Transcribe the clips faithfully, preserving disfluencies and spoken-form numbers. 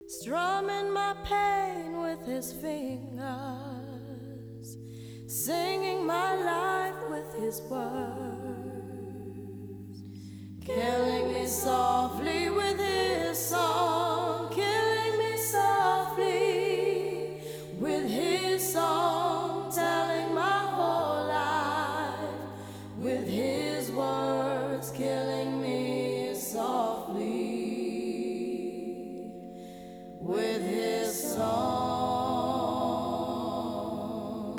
strumming my pain with his fingers, singing my life with his words, killing me softly with his song, killing me softly with his song, telling my whole life with his words, killing me softly with his song.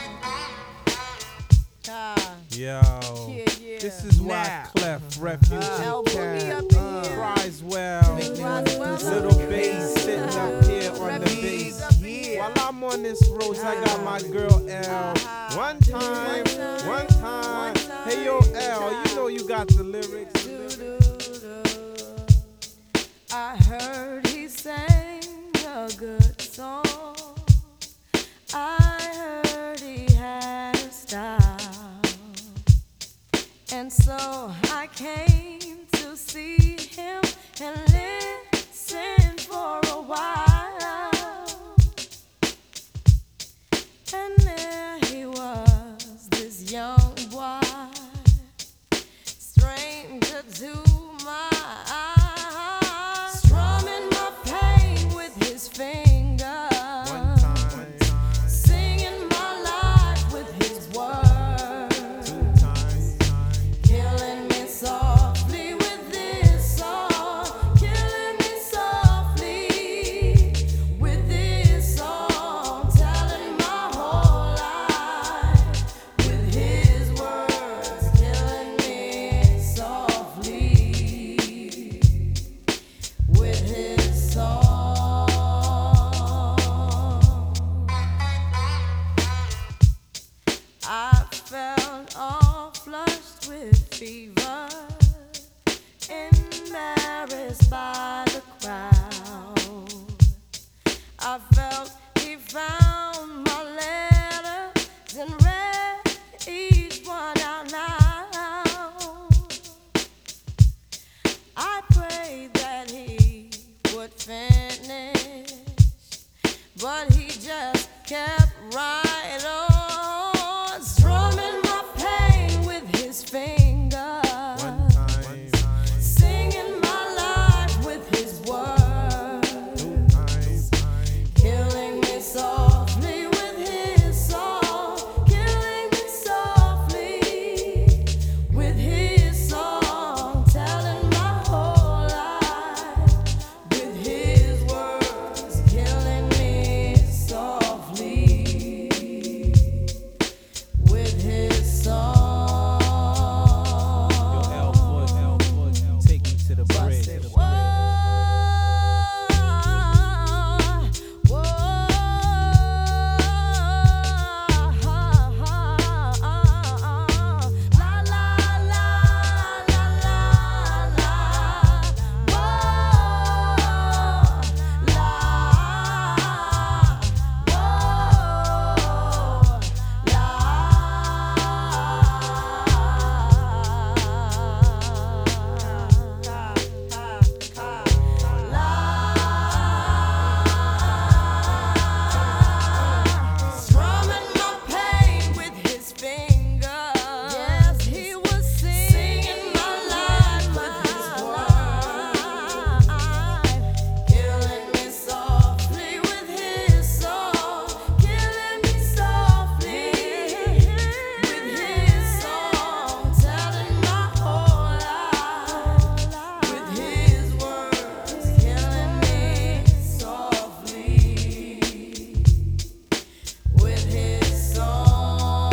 Ah, Yo, yeah, yeah. this is why Nah. Clef, Refugee Uh, El Cat, Boogie up in here. Criswell, Roswell Little up Bass sitting Uh, up here on the Refugees bass. up in here. While I'm on this road, I got my girl L. One time, one time. Hey yo, L, you know you got the lyrics. I heard he sang a good song. I heard he had a style. And so I came to see him and listen for a while. And there he was, this young boy, stranger to my eyes, strumming my pain with his fingers, One time, singing my life with his words, two times, killing me softly with this song, killing me softly with this song, telling my whole life with his words, killing me softly with his song. I felt all flushed with fever, embarrassed by the crowd. I felt he found my letters and read each one out loud. I prayed that he would finish, but he just kept right on, strumming my pain with his fingers, one time, singing my life with his words, two times, killing me softly with his song, killing me softly with his song, telling my whole life with his words, killing me softly with his song. Yo, L Boog, L Boog, take me to the bridge. Whoa, whoa, la la la la la la, whoa, la, strumming my pain with his fingers. Yes, he was singing my life with his words, killing me softly with his song, killing me softly with his song, telling my whole life with his words, killing me softly with his song.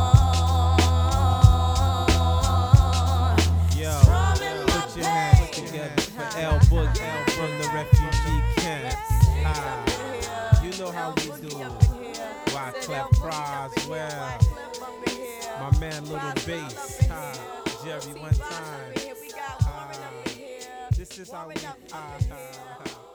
Yo, Strumming my put your hands pain. together for L Boog, L from the refugee camp. Ah, you know how we do. Why Clef Croswell, my man Little Bass, ah, Jerry one time. Ah, this is how we. Ah, ah, ah.